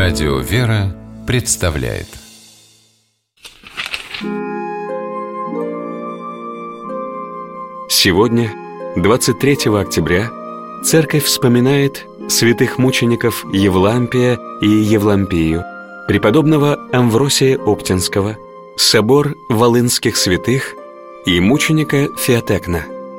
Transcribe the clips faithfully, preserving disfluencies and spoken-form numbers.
Радио «Вера» представляет. Сегодня, двадцать третьего октября, Церковь вспоминает святых мучеников Евлампия и Евлампию, преподобного Амвросия Оптинского, собор Волынских святых и мученика Феотекна.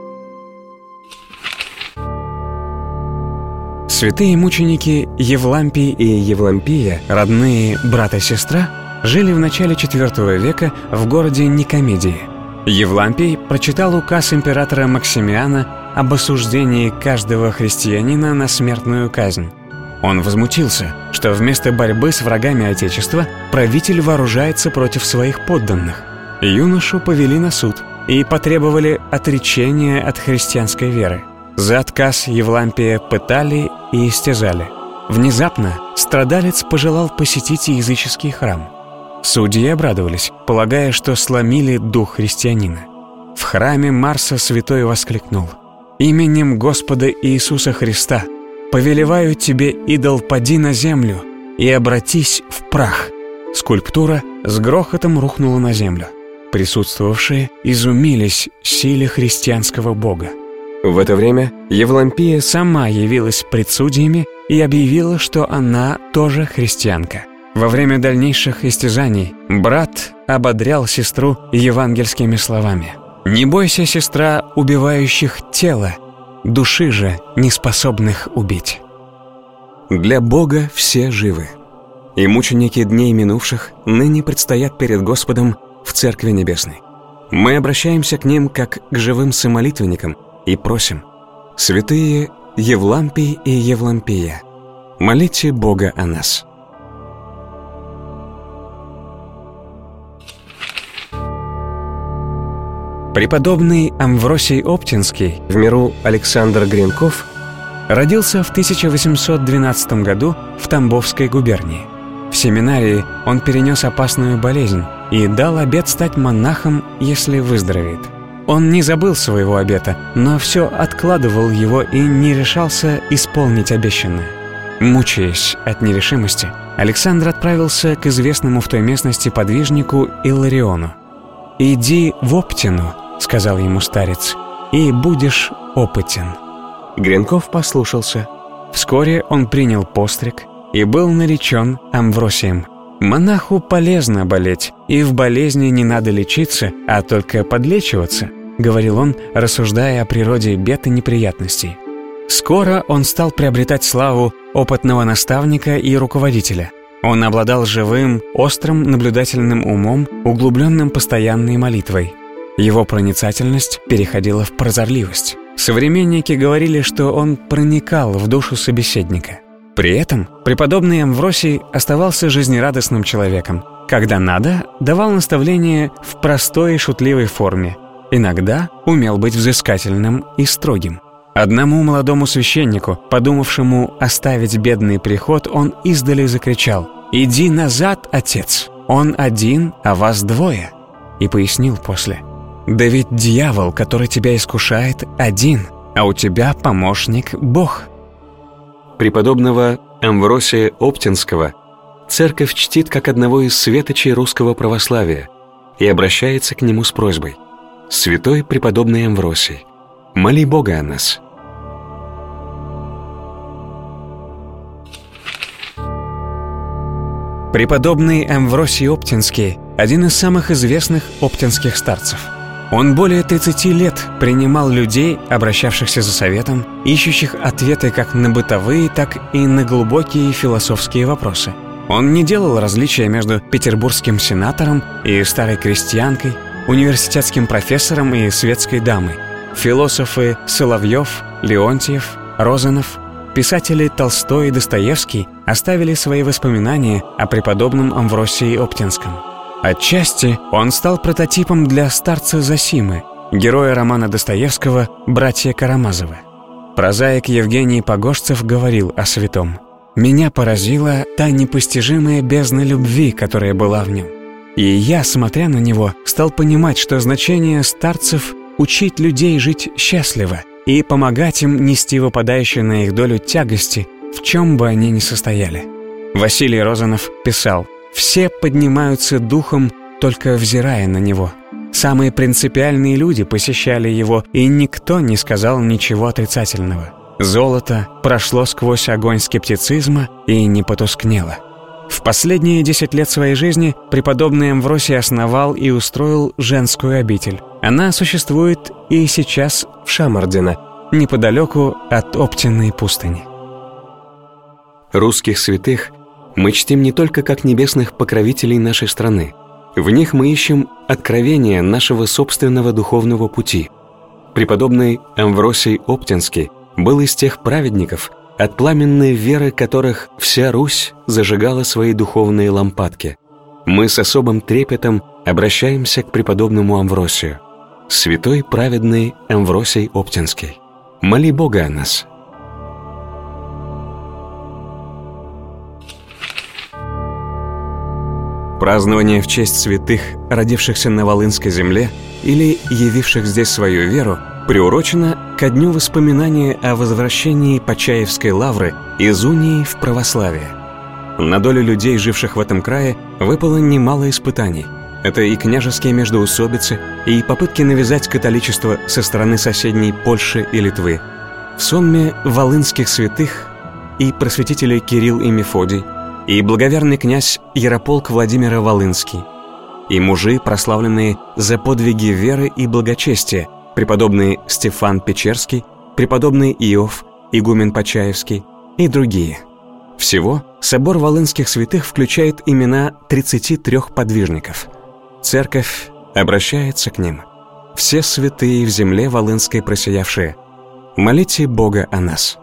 Святые мученики Евлампий и Евлампия, родные брат и сестра, жили в начале четвёртого века в городе Никомедии. Евлампий прочитал указ императора Максимиана об осуждении каждого христианина на смертную казнь. Он возмутился, что вместо борьбы с врагами Отечества правитель вооружается против своих подданных. Юношу повели на суд и потребовали отречения от христианской веры. За отказ Евлампия пытали и истязали. Внезапно страдалец пожелал посетить языческий храм. Судьи обрадовались, полагая, что сломили дух христианина. В храме Марса святой воскликнул: «Именем Господа Иисуса Христа повелеваю тебе, идол, пади на землю и обратись в прах». Скульптура с грохотом рухнула на землю. Присутствовавшие изумились силе христианского бога. В это время Евлампия сама явилась пред судьями и объявила, что она тоже христианка. Во время дальнейших истязаний брат ободрял сестру евангельскими словами: «Не бойся, сестра, убивающих тело, души же неспособных убить». Для Бога все живы, и мученики дней минувших ныне предстоят перед Господом в Церкви Небесной. Мы обращаемся к ним как к живым самолитвенникам и просим: святые Евлампий и Евлампия, молите Бога о нас. Преподобный Амвросий Оптинский, в миру Александр Гренков, родился в тысяча восемьсот двенадцатом году в Тамбовской губернии. В семинарии он перенес опасную болезнь и дал обет стать монахом, если выздоровеет. Он не забыл своего обета, но все откладывал его и не решался исполнить обещанное. Мучаясь от нерешимости, Александр отправился к известному в той местности подвижнику Иллариону. «Иди в Оптину», — сказал ему старец, — «и будешь опытен». Гренков послушался. Вскоре он принял постриг и был наречен Амвросием. «Монаху полезно болеть, и в болезни не надо лечиться, а только подлечиваться», — говорил он, рассуждая о природе бед и неприятностей. Скоро он стал приобретать славу опытного наставника и руководителя. Он обладал живым, острым, наблюдательным умом, углубленным постоянной молитвой. Его проницательность переходила в прозорливость. Современники говорили, что он проникал в душу собеседника. При этом преподобный Амвросий оставался жизнерадостным человеком. Когда надо, давал наставления в простой и шутливой форме. Иногда умел быть взыскательным и строгим. Одному молодому священнику, подумавшему оставить бедный приход, он издали закричал: «Иди назад, отец! Он один, а вас двое!» И пояснил после: «Да ведь дьявол, который тебя искушает, один, а у тебя помощник Бог». Преподобного Амвросия Оптинского Церковь чтит как одного из светочей русского православия и обращается к нему с просьбой: «Святой преподобный Амвросий, моли Бога о нас». Преподобный Амвросий Оптинский – один из самых известных оптинских старцев. Он более тридцати лет принимал людей, обращавшихся за советом, ищущих ответы как на бытовые, так и на глубокие философские вопросы. Он не делал различия между петербургским сенатором и старой крестьянкой, университетским профессором и светской дамой. Философы Соловьев, Леонтьев, Розанов, писатели Толстой и Достоевский оставили свои воспоминания о преподобном Амвросии Оптинском. Отчасти он стал прототипом для старца Зосимы, героя романа Достоевского «Братья Карамазовы». Прозаик Евгений Погожцев говорил о святом: «Меня поразила та непостижимая бездна любви, которая была в нем. И я, смотря на него, стал понимать, что значение старцев — учить людей жить счастливо и помогать им нести выпадающие на их долю тягости, в чем бы они ни состояли. Василий Розанов писал: «Все поднимаются духом, только взирая на него. Самые принципиальные люди посещали его, и никто не сказал ничего отрицательного. Золото прошло сквозь огонь скептицизма и не потускнело». В последние десять лет своей жизни преподобный Амвросий основал и устроил женскую обитель. Она существует и сейчас в Шамардино, неподалеку от Оптинной пустыни. Русских святых мы чтим не только как небесных покровителей нашей страны. В них мы ищем откровения нашего собственного духовного пути. Преподобный Амвросий Оптинский был из тех праведников, от пламенной веры которых вся Русь зажигала свои духовные лампадки. Мы с особым трепетом обращаемся к преподобному Амвросию. Святой праведный Амвросий Оптинский, моли Бога о нас. Празднование в честь святых, родившихся на Волынской земле или явивших здесь свою веру, приурочено ко дню воспоминания о возвращении Почаевской лавры из унии в православие. На долю людей, живших в этом крае, выпало немало испытаний. Это и княжеские междоусобицы, и попытки навязать католичество со стороны соседней Польши и Литвы. В сонме волынских святых и просветители Кирилл и Мефодий, и благоверный князь Ярополк Владимира Волынский, и мужи, прославленные за подвиги веры и благочестия, преподобный Стефан Печерский, преподобный Иов, игумен Почаевский и другие. Всего собор волынских святых включает имена тридцати трёх подвижников. Церковь обращается к ним. Все святые в земле волынской просиявшие, молите Бога о нас.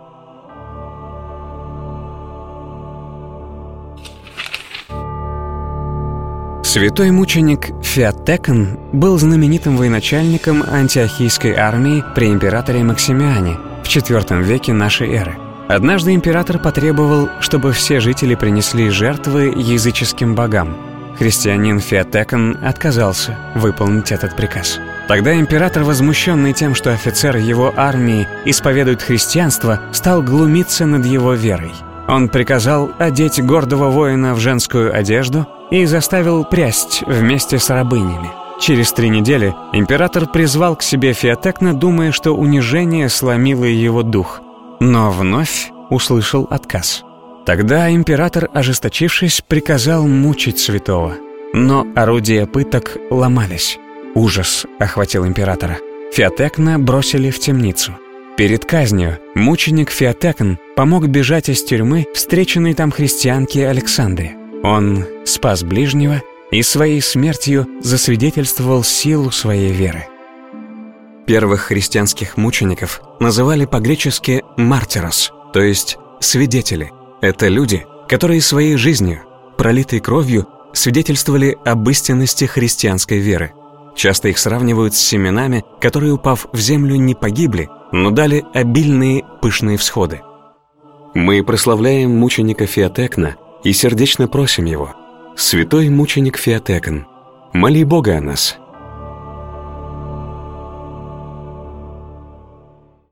Святой мученик Феотекн был знаменитым военачальником антиохийской армии при императоре Максимиане в четвёртом веке нашей эры. Однажды император потребовал, чтобы все жители принесли жертвы языческим богам. Христианин Феотекн отказался выполнить этот приказ. Тогда император, возмущенный тем, что офицер его армии исповедует христианство, стал глумиться над его верой. Он приказал одеть гордого воина в женскую одежду и заставил прясть вместе с рабынями. Через три недели император призвал к себе Феотекна, думая, что унижение сломило его дух, но вновь услышал отказ. Тогда император, ожесточившись, приказал мучить святого. Но орудия пыток ломались. Ужас охватил императора. Феотекна бросили в темницу. Перед казнью мученик Феотекн помог бежать из тюрьмы встреченной там христианке Александре. Он спас ближнего и своей смертью засвидетельствовал силу своей веры. Первых христианских мучеников называли по-гречески «мартирос», то есть «свидетели». Это люди, которые своей жизнью, пролитой кровью, свидетельствовали об истинности христианской веры. Часто их сравнивают с семенами, которые, упав в землю, не погибли, но дали обильные пышные всходы. Мы прославляем мученика Феотекна и сердечно просим его: «Святой мученик Феотекн, моли Бога о нас».